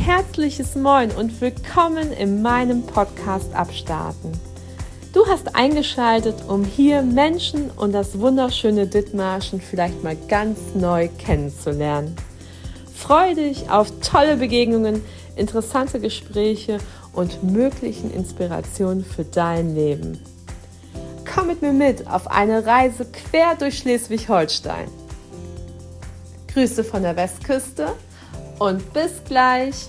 herzliches Moin und willkommen in meinem Podcast Abstarten. Du hast eingeschaltet, um hier Menschen und das wunderschöne Dithmarschen vielleicht mal ganz neu kennenzulernen. Freue dich auf tolle Begegnungen, interessante Gespräche und möglichen Inspirationen für dein Leben. Komm mit mir mit auf eine Reise quer durch Schleswig-Holstein. Grüße von der Westküste und bis gleich.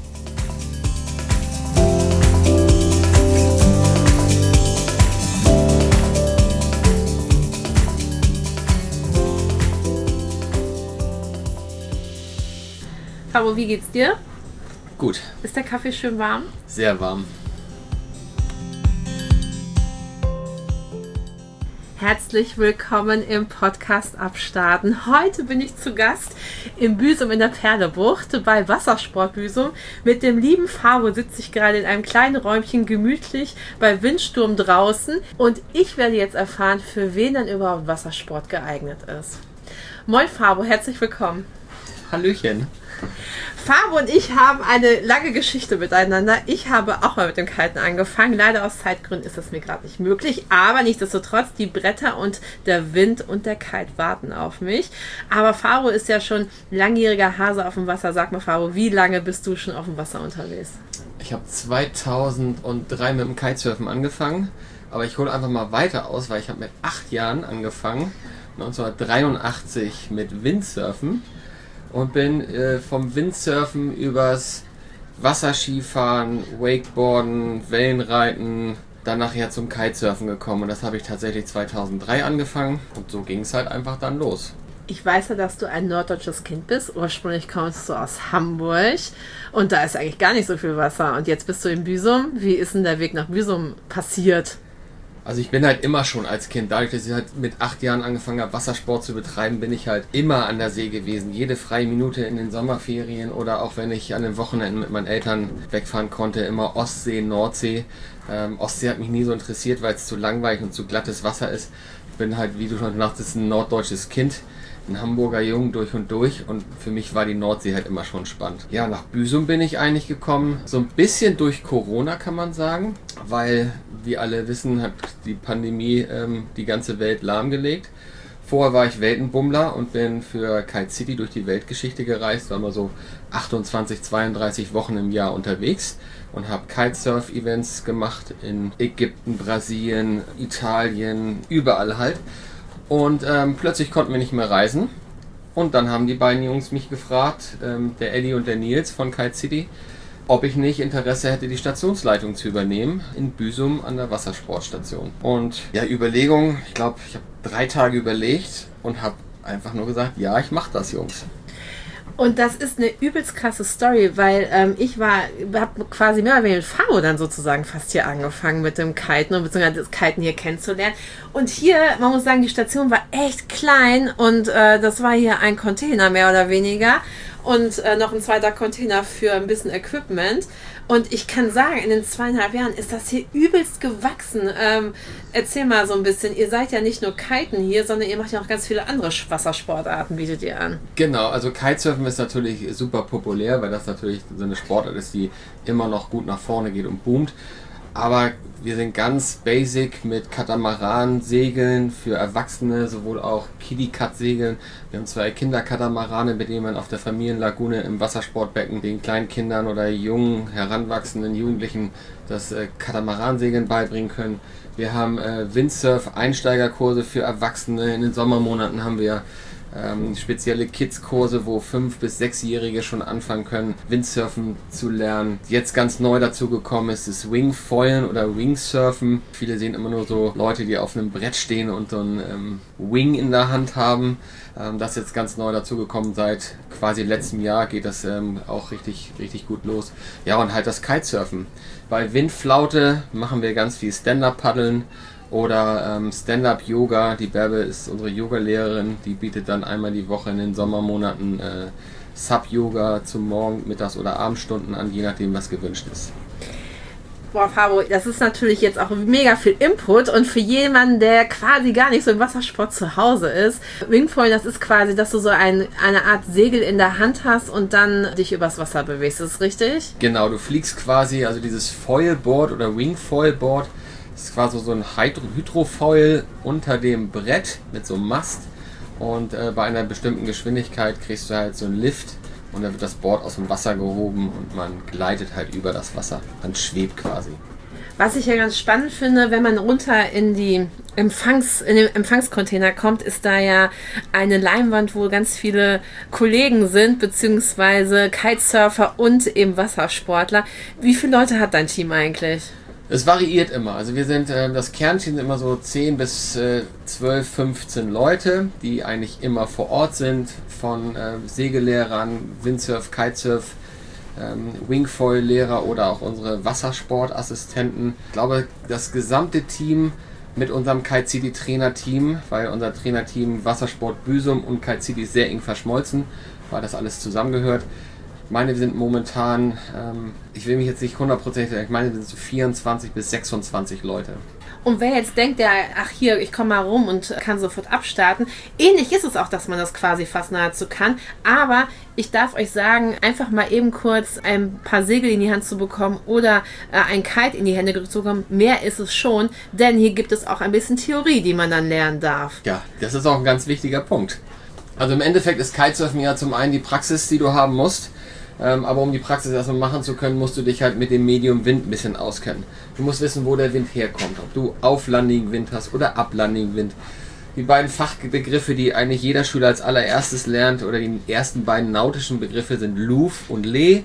Fabo, wie geht's dir? Gut. Ist der Kaffee schön warm? Sehr warm. Herzlich willkommen im Podcast Abstarten. Heute bin ich zu Gast in Büsum in der Perlebucht bei Wassersport Büsum. Mit dem lieben Fabo sitze ich gerade in einem kleinen Räumchen gemütlich bei Windsturm draußen und ich werde jetzt erfahren, für wen denn überhaupt Wassersport geeignet ist. Moin Fabo, herzlich willkommen. Hallöchen. Fabo und ich haben eine lange Geschichte miteinander. Ich habe auch mal mit dem Kiten angefangen. Leider aus Zeitgründen ist das mir gerade nicht möglich. Aber nichtsdestotrotz, die Bretter und der Wind und der Kite warten auf mich. Aber Fabo ist ja schon langjähriger Hase auf dem Wasser. Sag mal Fabo, wie lange bist du schon auf dem Wasser unterwegs? Ich habe 2003 mit dem Kitesurfen angefangen. Aber ich hole einfach mal weiter aus, weil ich habe mit 8 Jahren angefangen. 1983 mit Windsurfen. Und bin vom Windsurfen übers Wasserskifahren, Wakeboarden, Wellenreiten, dann nachher zum Kitesurfen gekommen. Und das habe ich tatsächlich 2003 angefangen. Und so ging es halt einfach dann los. Ich weiß ja, dass du ein norddeutsches Kind bist. Ursprünglich kommst du aus Hamburg. Und da ist eigentlich gar nicht so viel Wasser. Und jetzt bist du in Büsum. Wie ist denn der Weg nach Büsum passiert? Also ich bin halt immer schon als Kind, dadurch, dass ich halt mit 8 Jahren angefangen habe, Wassersport zu betreiben, bin ich halt immer an der See gewesen. Jede freie Minute in den Sommerferien oder auch wenn ich an den Wochenenden mit meinen Eltern wegfahren konnte, immer Ostsee, Nordsee. Ostsee hat mich nie so interessiert, weil es zu langweilig und zu glattes Wasser ist. Ich bin halt, wie du schon sagtest, ein norddeutsches Kind. Ein Hamburger Jungen durch und durch und für mich war die Nordsee halt immer schon spannend. Ja, nach Büsum bin ich eigentlich gekommen, so ein bisschen durch Corona kann man sagen, weil, wie alle wissen, hat die Pandemie die ganze Welt lahmgelegt. Vorher war ich Weltenbummler und bin für Kite City durch die Weltgeschichte gereist, war mal so 28, 32 Wochen im Jahr unterwegs und habe Kitesurf-Events gemacht in Ägypten, Brasilien, Italien, überall halt. Und plötzlich konnten wir nicht mehr reisen. Und dann haben die beiden Jungs mich gefragt, der Eddie und der Nils von Kite City, ob ich nicht Interesse hätte, die Stationsleitung zu übernehmen in Büsum an der Wassersportstation. Und ja, Überlegung, ich glaube, ich habe 3 Tage überlegt und habe einfach nur gesagt, ja, ich mache das, Jungs. Und das ist eine übelst krasse Story, weil ich habe quasi mehr oder weniger mit Fabo dann sozusagen fast hier angefangen mit dem Kiten und beziehungsweise das Kiten hier kennenzulernen. Und hier, man muss sagen, die Station war echt klein und das war hier ein Container mehr oder weniger und noch ein zweiter Container für ein bisschen Equipment. Und ich kann sagen, in den 2,5 Jahren ist das hier übelst gewachsen. Erzähl mal so ein bisschen, ihr seid ja nicht nur Kiten hier, sondern ihr macht ja auch ganz viele andere Wassersportarten, bietet ihr an. Genau, also Kitesurfen ist natürlich super populär, weil das natürlich so eine Sportart ist, die immer noch gut nach vorne geht und boomt. Aber wir sind ganz basic mit Katamaran-Segeln für Erwachsene, sowohl auch Kiddie-Cut-Segeln. Wir haben 2 Kinderkatamarane, mit denen man auf der Familienlagune im Wassersportbecken den kleinen Kindern oder jungen, heranwachsenden Jugendlichen das Katamaransegeln beibringen können. Wir haben Windsurf-Einsteigerkurse für Erwachsene. In den Sommermonaten haben wir spezielle Kids-Kurse, wo 5- bis 6-Jährige schon anfangen können, Windsurfen zu lernen. Jetzt ganz neu dazu gekommen ist das Wingfoilen oder Wingsurfen. Viele sehen immer nur so Leute, die auf einem Brett stehen und so ein Wing in der Hand haben. Das ist jetzt ganz neu dazu gekommen. Seit quasi letztem Jahr geht das auch richtig gut los. Ja, und halt das Kitesurfen. Bei Windflaute machen wir ganz viel Stand-Up-Paddeln. Oder Stand-Up-Yoga, die Bärbe ist unsere Yogalehrerin, die bietet dann einmal die Woche in den Sommermonaten Sub-Yoga zu Morgen-, Mittags- oder Abendstunden an, je nachdem was gewünscht ist. Boah, Fabo, das ist natürlich jetzt auch mega viel Input und für jemanden, der quasi gar nicht so im Wassersport zu Hause ist, Wingfoil, das ist quasi, dass du so eine Art Segel in der Hand hast und dann dich übers Wasser bewegst, ist das richtig? Genau, du fliegst quasi, also dieses Foilboard oder Wingfoilboard, das ist quasi so ein Hydrofoil unter dem Brett mit so einem Mast und bei einer bestimmten Geschwindigkeit kriegst du halt so einen Lift. Und dann wird das Board aus dem Wasser gehoben und man gleitet halt über das Wasser. Man schwebt quasi. Was ich ja ganz spannend finde, wenn man runter in den Empfangscontainer kommt, ist da ja eine Leinwand, wo ganz viele Kollegen sind, beziehungsweise Kitesurfer und eben Wassersportler. Wie viele Leute hat dein Team eigentlich? Es variiert immer. Also wir sind, das Kernteam sind immer so 10 bis 12, 15 Leute, die eigentlich immer vor Ort sind, von Segellehrern, Windsurf, Kitesurf, Wingfoil-Lehrer oder auch unsere Wassersportassistenten. Ich glaube, das gesamte Team mit unserem Kite City Trainerteam, weil unser Trainerteam Wassersport Büsum und Kite City ist sehr eng verschmolzen, weil das alles zusammengehört. Ich meine, wir sind momentan, ich will mich jetzt nicht 100% sagen, ich meine, wir sind so 24 bis 26 Leute. Und wer jetzt denkt, ach hier, ich komme mal rum und kann sofort abstarten, ähnlich ist es auch, dass man das quasi fast nahezu kann. Aber ich darf euch sagen, einfach mal eben kurz ein paar Segel in die Hand zu bekommen oder ein Kite in die Hände zu bekommen, mehr ist es schon, denn hier gibt es auch ein bisschen Theorie, die man dann lernen darf. Ja, das ist auch ein ganz wichtiger Punkt. Also im Endeffekt ist Kitesurfen ja zum einen die Praxis, die du haben musst. Aber um die Praxis erstmal machen zu können, musst du dich halt mit dem Medium Wind ein bisschen auskennen. Du musst wissen, wo der Wind herkommt. Ob du auflandigen Wind hast oder ablandigen Wind. Die beiden Fachbegriffe, die eigentlich jeder Schüler als allererstes lernt, oder die ersten beiden nautischen Begriffe sind Luft und Lee.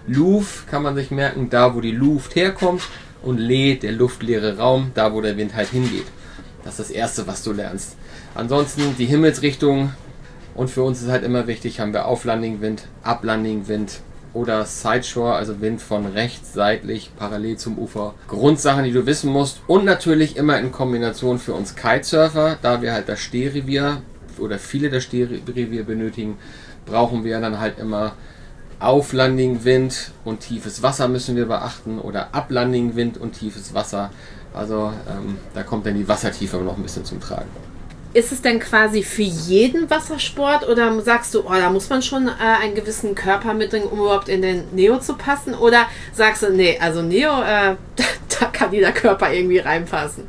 Luft kann man sich merken, da wo die Luft herkommt. Und Lee, der luftleere Raum, da wo der Wind halt hingeht. Das ist das Erste, was du lernst. Ansonsten die Himmelsrichtung. Und für uns ist halt immer wichtig, haben wir auflandigen Wind, ablandigen Wind oder Sideshore, also Wind von rechts, seitlich, parallel zum Ufer. Grundsachen, die du wissen musst. Und natürlich immer in Kombination für uns Kitesurfer, da wir halt das Stehrevier oder viele das Stehrevier benötigen, brauchen wir dann halt immer auflandigen Wind und tiefes Wasser müssen wir beachten oder ablandigen Wind und tiefes Wasser. Also da kommt dann die Wassertiefe noch ein bisschen zum Tragen. Ist es denn quasi für jeden Wassersport oder sagst du, da muss man schon einen gewissen Körper mitbringen, um überhaupt in den Neo zu passen? Oder sagst du, nee, also Neo, da kann jeder Körper irgendwie reinpassen?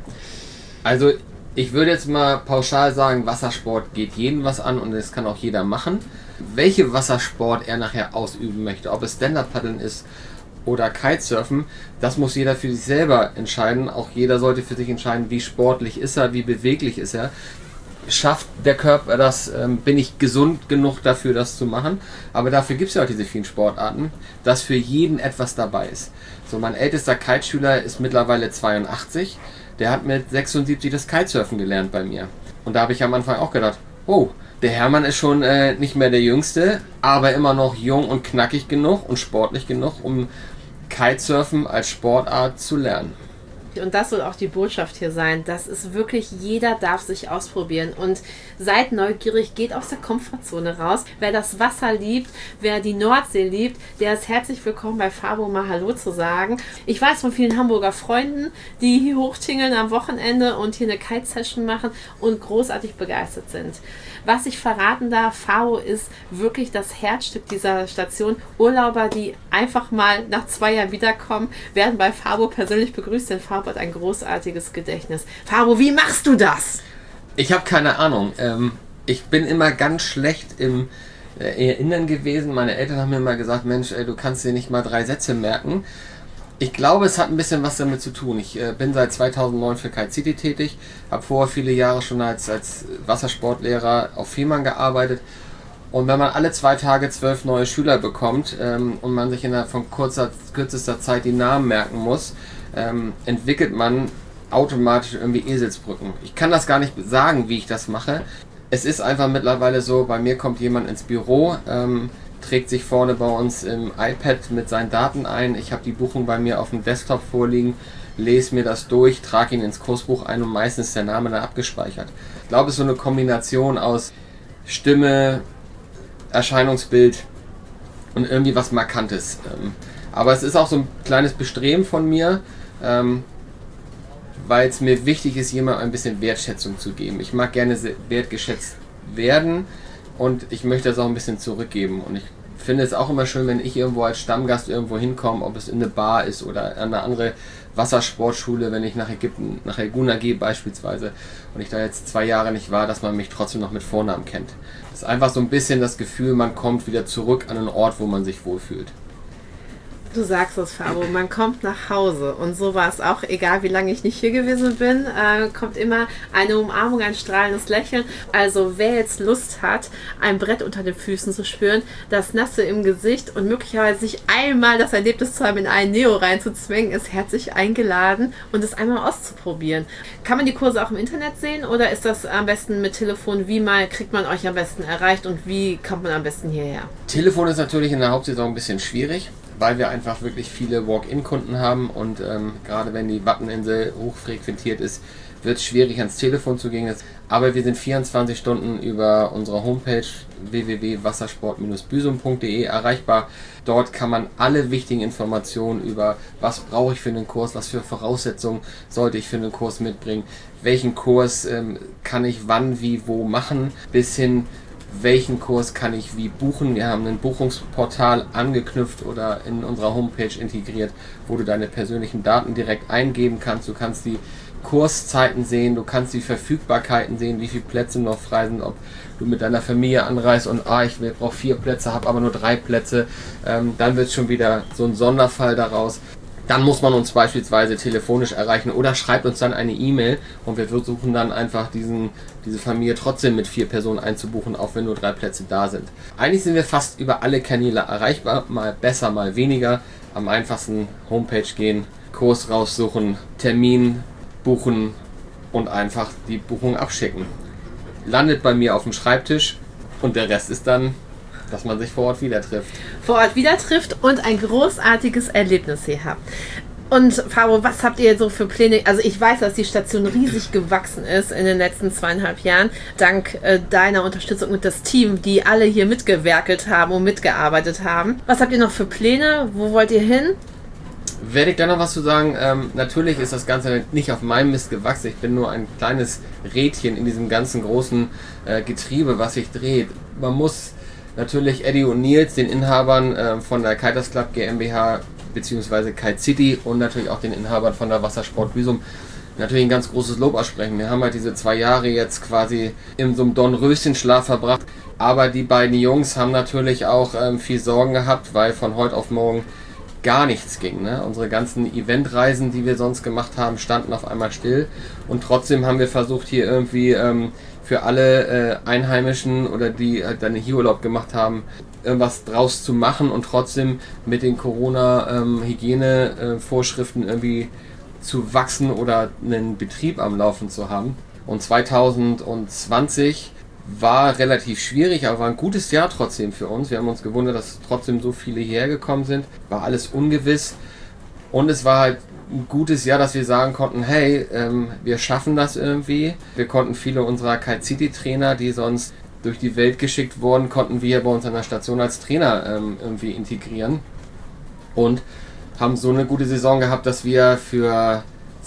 Also ich würde jetzt mal pauschal sagen, Wassersport geht jeden was an und das kann auch jeder machen. Welche Wassersport er nachher ausüben möchte, ob es Stand-Up-Paddeln ist oder Kitesurfen, das muss jeder für sich selber entscheiden. Auch jeder sollte für sich entscheiden, wie sportlich ist er, wie beweglich ist er. Schafft der Körper das, bin ich gesund genug dafür, das zu machen. Aber dafür gibt es ja auch diese vielen Sportarten, dass für jeden etwas dabei ist. So, mein ältester Kiteschüler ist mittlerweile 82. Der hat mit 76 das Kitesurfen gelernt bei mir. Und da habe ich am Anfang auch gedacht, oh, der Hermann ist schon nicht mehr der Jüngste, aber immer noch jung und knackig genug und sportlich genug, um Kitesurfen als Sportart zu lernen. Und das soll auch die Botschaft hier sein. Das ist wirklich, jeder darf sich ausprobieren. Und seid neugierig, geht aus der Komfortzone raus. Wer das Wasser liebt, wer die Nordsee liebt, der ist herzlich willkommen bei Fabo, mal Hallo zu sagen. Ich weiß von vielen Hamburger Freunden, die hier hochtingeln am Wochenende und hier eine Kite-Session machen und großartig begeistert sind. Was ich verraten darf, Fabo ist wirklich das Herzstück dieser Station. Urlauber, die einfach mal nach 2 Jahren wiederkommen, werden bei Fabo persönlich begrüßt, denn Fabo hat ein großartiges Gedächtnis. Fabo, wie machst du das? Ich habe keine Ahnung. Ich bin immer ganz schlecht im Erinnern gewesen. Meine Eltern haben mir immer gesagt, Mensch, du kannst dir nicht mal 3 Sätze merken. Ich glaube, es hat ein bisschen was damit zu tun. Ich bin seit 2009 für Kite City tätig, habe vorher viele Jahre schon als Wassersportlehrer auf Fehmarn gearbeitet. Und wenn man alle 2 Tage 12 neue Schüler bekommt und man sich innerhalb von kürzester Zeit die Namen merken muss, entwickelt man automatisch irgendwie Eselsbrücken. Ich kann das gar nicht sagen, wie ich das mache. Es ist einfach mittlerweile so, bei mir kommt jemand ins Büro, trägt sich vorne bei uns im iPad mit seinen Daten ein. Ich habe die Buchung bei mir auf dem Desktop vorliegen, lese mir das durch, trage ihn ins Kursbuch ein und meistens ist der Name dann abgespeichert. Ich glaube, es ist so eine Kombination aus Stimme, Erscheinungsbild und irgendwie was Markantes. Aber es ist auch so ein kleines Bestreben von mir, weil es mir wichtig ist, jemandem ein bisschen Wertschätzung zu geben. Ich mag gerne wertgeschätzt werden und ich möchte das auch ein bisschen zurückgeben. Und ich finde es auch immer schön, wenn ich irgendwo als Stammgast irgendwo hinkomme, ob es in eine Bar ist oder an eine andere Wassersportschule, wenn ich nach Ägypten, nach Elguna gehe beispielsweise und ich da jetzt 2 Jahre nicht war, dass man mich trotzdem noch mit Vornamen kennt. Das ist einfach so ein bisschen das Gefühl, man kommt wieder zurück an einen Ort, wo man sich wohlfühlt. Du sagst es, Fabo, man kommt nach Hause und so war es auch, egal wie lange ich nicht hier gewesen bin, kommt immer eine Umarmung, ein strahlendes Lächeln. Also wer jetzt Lust hat, ein Brett unter den Füßen zu spüren, das Nasse im Gesicht und möglicherweise sich einmal das Erlebnis zu haben, in einen Neo reinzuzwängen, ist herzlich eingeladen und es einmal auszuprobieren. Kann man die Kurse auch im Internet sehen oder ist das am besten mit Telefon? Wie mal kriegt man euch am besten erreicht und wie kommt man am besten hierher? Telefon ist natürlich in der Hauptsaison ein bisschen schwierig, weil wir einfach wirklich viele Walk-in-Kunden haben und gerade wenn die Watteninsel hochfrequentiert ist, wird es schwierig ans Telefon zu gehen. Aber wir sind 24 Stunden über unsere Homepage www.wassersport-büsum.de erreichbar. Dort kann man alle wichtigen Informationen über was brauche ich für einen Kurs, was für Voraussetzungen sollte ich für einen Kurs mitbringen, welchen Kurs kann ich wann, wie, wo machen, bis hin welchen Kurs kann ich wie buchen. Wir haben ein Buchungsportal angeknüpft oder in unserer Homepage integriert, wo du deine persönlichen Daten direkt eingeben kannst. Du kannst die Kurszeiten sehen, du kannst die Verfügbarkeiten sehen, wie viele Plätze noch frei sind, ob du mit deiner Familie anreist und ich brauche 4 Plätze, habe aber nur 3 Plätze, dann wird es schon wieder so ein Sonderfall daraus. Dann muss man uns beispielsweise telefonisch erreichen oder schreibt uns dann eine E-Mail und wir versuchen dann einfach diese Familie trotzdem mit 4 Personen einzubuchen, auch wenn nur 3 Plätze da sind. Eigentlich sind wir fast über alle Kanäle erreichbar, mal besser, mal weniger. Am einfachsten Homepage gehen, Kurs raussuchen, Termin buchen und einfach die Buchung abschicken. Landet bei mir auf dem Schreibtisch und der Rest ist dann, dass man sich vor Ort wieder trifft. Vor Ort wieder trifft und ein großartiges Erlebnis hier habt. Und Fabo, was habt ihr so für Pläne? Also ich weiß, dass die Station riesig gewachsen ist in den letzten 2,5 Jahren, dank deiner Unterstützung und das Team, die alle hier mitgewerkelt haben und mitgearbeitet haben. Was habt ihr noch für Pläne? Wo wollt ihr hin? Werde ich da noch was zu sagen? Natürlich ist das Ganze nicht auf meinem Mist gewachsen. Ich bin nur ein kleines Rädchen in diesem ganzen großen Getriebe, was sich dreht. Man muss natürlich Eddie und Nils, den Inhabern von der Kiters Club GmbH bzw. Kite City und natürlich auch den Inhabern von der Wassersport Büsum natürlich ein ganz großes Lob aussprechen. Wir haben halt diese 2 Jahre jetzt quasi in so einem Dornröschenschlaf verbracht, aber die beiden Jungs haben natürlich auch viel Sorgen gehabt, weil von heute auf morgen gar nichts ging. Ne? Unsere ganzen Eventreisen, die wir sonst gemacht haben, standen auf einmal still und trotzdem haben wir versucht, hier irgendwie für alle Einheimischen oder die halt dann hier Urlaub gemacht haben, irgendwas draus zu machen und trotzdem mit den Corona-Hygiene-Vorschriften irgendwie zu wachsen oder einen Betrieb am Laufen zu haben. Und 2020 war relativ schwierig, aber war ein gutes Jahr trotzdem für uns. Wir haben uns gewundert, dass trotzdem so viele hierher gekommen sind. War alles ungewiss und es war halt ein gutes Jahr, dass wir sagen konnten, hey, wir schaffen das irgendwie. Wir konnten viele unserer Kite City Trainer, die sonst durch die Welt geschickt wurden, konnten wir bei uns an der Station als Trainer irgendwie integrieren und haben so eine gute Saison gehabt, dass wir für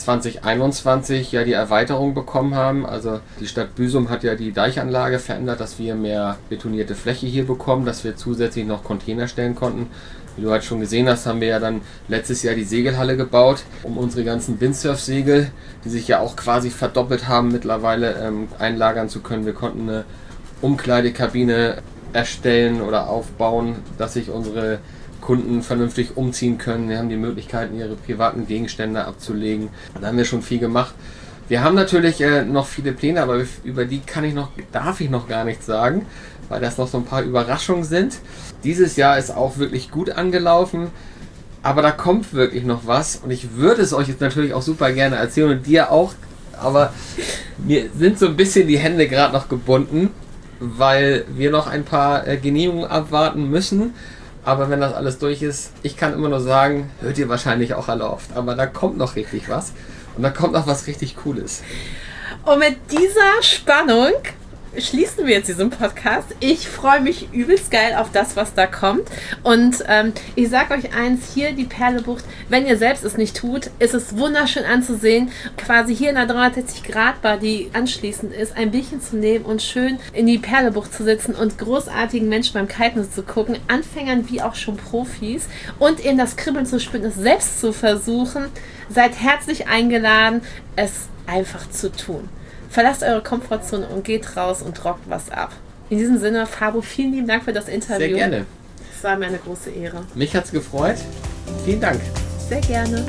2021 ja die Erweiterung bekommen haben. Also die Stadt Büsum hat ja die Deichanlage verändert, dass wir mehr betonierte Fläche hier bekommen, dass wir zusätzlich noch Container stellen konnten. Wie du halt schon gesehen hast, haben wir ja dann letztes Jahr die Segelhalle gebaut, um unsere ganzen Windsurf-Segel, die sich ja auch quasi verdoppelt haben mittlerweile, einlagern zu können. Wir konnten eine Umkleidekabine erstellen oder aufbauen, dass sich unsere Kunden vernünftig umziehen können. Wir haben die Möglichkeiten, ihre privaten Gegenstände abzulegen. Da haben wir schon viel gemacht. Wir haben natürlich noch viele Pläne, aber über die darf ich noch gar nichts sagen, weil das noch so ein paar Überraschungen sind. Dieses Jahr ist auch wirklich gut angelaufen, aber da kommt wirklich noch was und ich würde es euch jetzt natürlich auch super gerne erzählen und dir auch, aber mir sind so ein bisschen die Hände gerade noch gebunden, weil wir noch ein paar Genehmigungen abwarten müssen. Aber wenn das alles durch ist, ich kann immer nur sagen, hört ihr wahrscheinlich auch alle oft, aber da kommt noch richtig was und da kommt noch was richtig Cooles. Und mit dieser Spannung schließen wir jetzt diesen Podcast. Ich freue mich übelst geil auf das, was da kommt. Und ich sage euch eins, hier die Perlebucht, wenn ihr selbst es nicht tut, ist es wunderschön anzusehen, quasi hier in der 360-Grad-Bar, die anschließend ist, ein Bierchen zu nehmen und schön in die Perlebucht zu sitzen und großartigen Menschen beim Kiten zu gucken, Anfängern wie auch schon Profis und eben das Kribbeln zu spüren, es selbst zu versuchen. Seid herzlich eingeladen, es einfach zu tun. Verlasst eure Komfortzone und geht raus und rockt was ab. In diesem Sinne, Fabo, vielen lieben Dank für das Interview. Sehr gerne. Es war mir eine große Ehre. Mich hat's gefreut. Vielen Dank. Sehr gerne.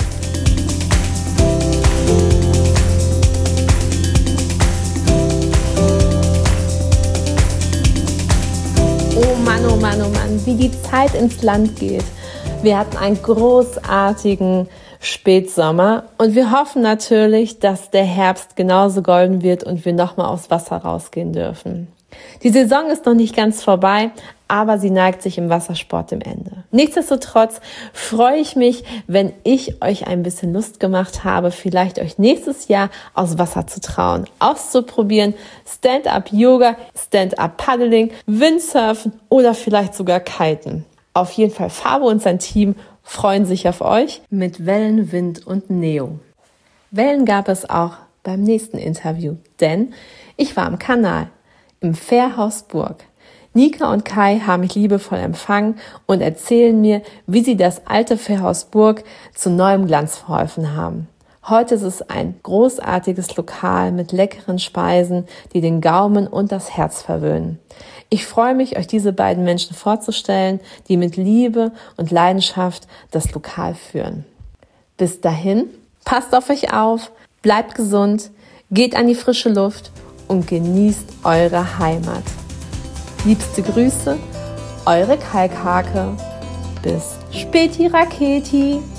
Oh Mann, oh Mann, oh Mann, wie die Zeit ins Land geht. Wir hatten einen großartigen Spätsommer und wir hoffen natürlich, dass der Herbst genauso golden wird und wir nochmal aufs Wasser rausgehen dürfen. Die Saison ist noch nicht ganz vorbei, aber sie neigt sich im Wassersport dem Ende. Nichtsdestotrotz freue ich mich, wenn ich euch ein bisschen Lust gemacht habe, vielleicht euch nächstes Jahr aufs Wasser zu trauen, auszuprobieren, Stand-up-Yoga, Stand-up-Paddling, Windsurfen oder vielleicht sogar Kiten. Auf jeden Fall Fabo und sein Team freuen sich auf euch mit Wellen, Wind und Neo. Wellen gab es auch beim nächsten Interview, denn ich war am Kanal, im Fährhaus Burg. Nika und Kai haben mich liebevoll empfangen und erzählen mir, wie sie das alte Fährhaus Burg zu neuem Glanz verholfen haben. Heute ist es ein großartiges Lokal mit leckeren Speisen, die den Gaumen und das Herz verwöhnen. Ich freue mich, euch diese beiden Menschen vorzustellen, die mit Liebe und Leidenschaft das Lokal führen. Bis dahin, passt auf euch auf, bleibt gesund, geht an die frische Luft und genießt eure Heimat. Liebste Grüße, eure Kalkhake. Bis späti Raketi.